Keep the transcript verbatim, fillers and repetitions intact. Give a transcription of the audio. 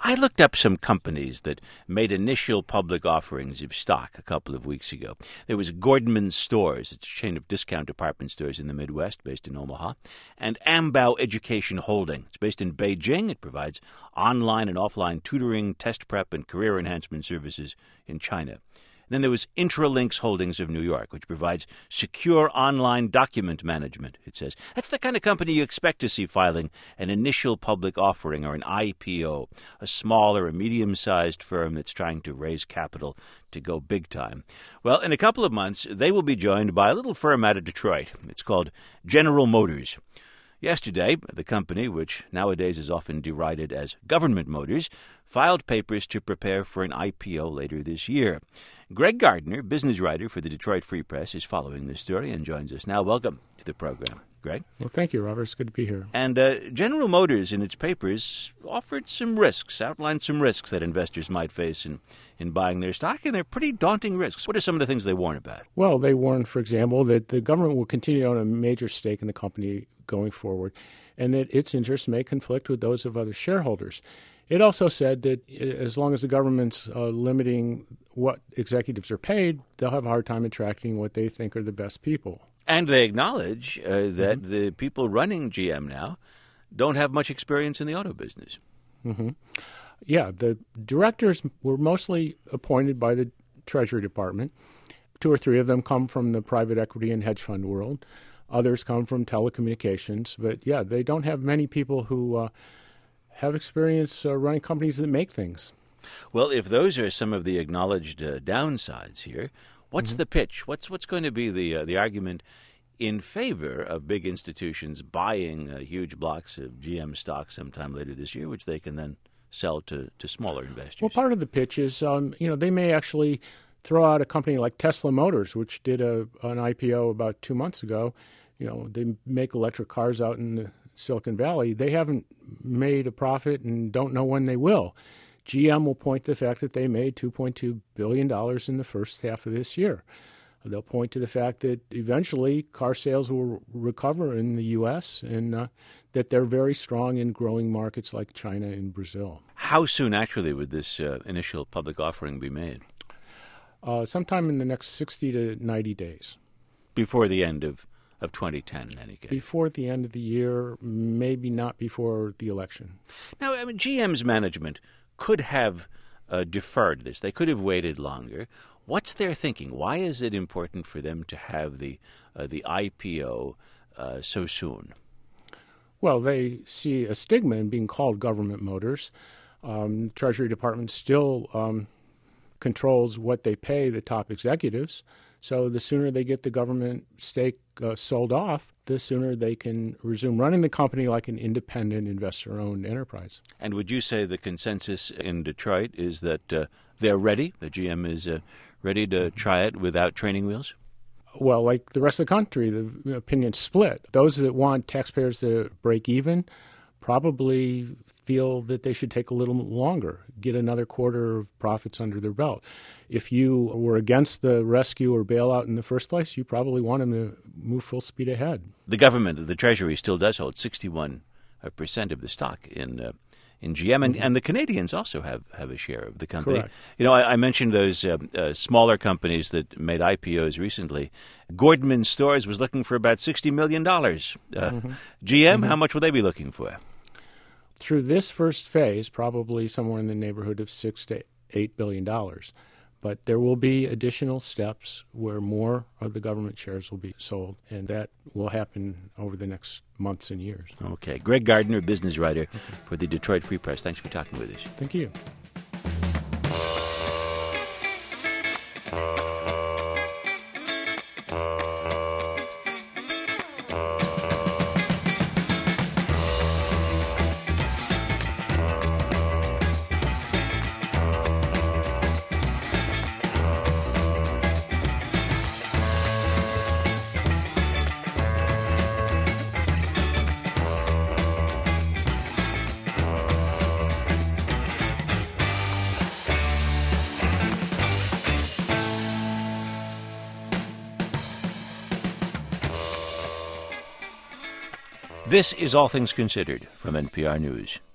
I looked up some companies that made initial public offerings of stock a couple of weeks ago. There was Gordman Stores, it's a chain of discount department stores in the Midwest, based in Omaha, and Ambao Education Holding. It's based in Beijing. It provides online and offline tutoring, test prep, and career enhancement services in China. Then there was Intralinks Holdings of New York, which provides secure online document management, it says. That's the kind of company you expect to see filing an initial public offering or an I P O, a small or a medium-sized firm that's trying to raise capital to go big time. Well, in a couple of months, they will be joined by a little firm out of Detroit. It's called General Motors. Yesterday, the company, which nowadays is often derided as Government Motors, filed papers to prepare for an I P O later this year. Greg Gardner, business writer for the Detroit Free Press, is following this story and joins us now. Welcome to the program, Greg. Well, thank you, Robert. It's good to be here. And uh, General Motors, in its papers, offered some risks, outlined some risks that investors might face in, in buying their stock, and they're pretty daunting risks. What are some of the things they warn about? Well, they warn, for example, that the government will continue to own a major stake in the company going forward, and that its interests may conflict with those of other shareholders. It also said that as long as the government's uh, limiting what executives are paid, they'll have a hard time attracting what they think are the best people. And they acknowledge uh, that mm-hmm. the people running G M now don't have much experience in the auto business. Mm-hmm. Yeah, the directors were mostly appointed by the Treasury Department. Two or three of them come from the private equity and hedge fund world. Others come from telecommunications. But, yeah, they don't have many people who uh, have experience uh, running companies that make things. Well, if those are some of the acknowledged uh, downsides here, what's mm-hmm. the pitch? What's what's going to be the uh, the argument in favor of big institutions buying uh, huge blocks of G M stock sometime later this year, which they can then sell to, to smaller investors? Well, part of the pitch is, um, you know, they may actually throw out a company like Tesla Motors, which did a an I P O about two months ago. You know, they make electric cars out in the Silicon Valley. They haven't made a profit and don't know when they will. G M will point to the fact that they made two point two billion dollars in the first half of this year. They'll point to the fact that eventually car sales will recover in the U S and uh, that they're very strong in growing markets like China and Brazil. How soon, actually, would this uh, initial public offering be made? Uh, sometime in the next sixty to ninety days. Before the end of, of twenty ten, in any case? Before the end of the year, maybe not before the election. Now, I mean, G M's management could have uh, deferred this. They could have waited longer. What's their thinking? Why is it important for them to have the uh, the I P O uh, so soon? Well, they see a stigma in being called Government Motors. Um, the Treasury Department still um, controls what they pay the top executives. So the sooner they get the government stake uh, sold off, the sooner they can resume running the company like an independent investor-owned enterprise. And would you say the consensus in Detroit is that uh, they're ready, the G M is uh, ready to try it without training wheels? Well, like the rest of the country, the opinion's split. Those that want taxpayers to break even probably feel that they should take a little longer, get another quarter of profits under their belt. If you were against the rescue or bailout in the first place, you probably want them to move full speed ahead. The government, the Treasury, still does hold sixty-one percent of the stock in uh, in G M, and, mm-hmm. and the Canadians also have, have a share of the company. Correct. You know, I, I mentioned those uh, uh, smaller companies that made I P Os recently. Gordman Stores was looking for about sixty million dollars. Uh, mm-hmm. G M, mm-hmm. how much will they be looking for? Through this first phase, probably somewhere in the neighborhood of six to eight billion dollars. But there will be additional steps where more of the government shares will be sold, and that will happen over the next months and years. Okay. Greg Gardner, business writer for the Detroit Free Press. Thanks for talking with us. Thank you. This is All Things Considered from N P R News.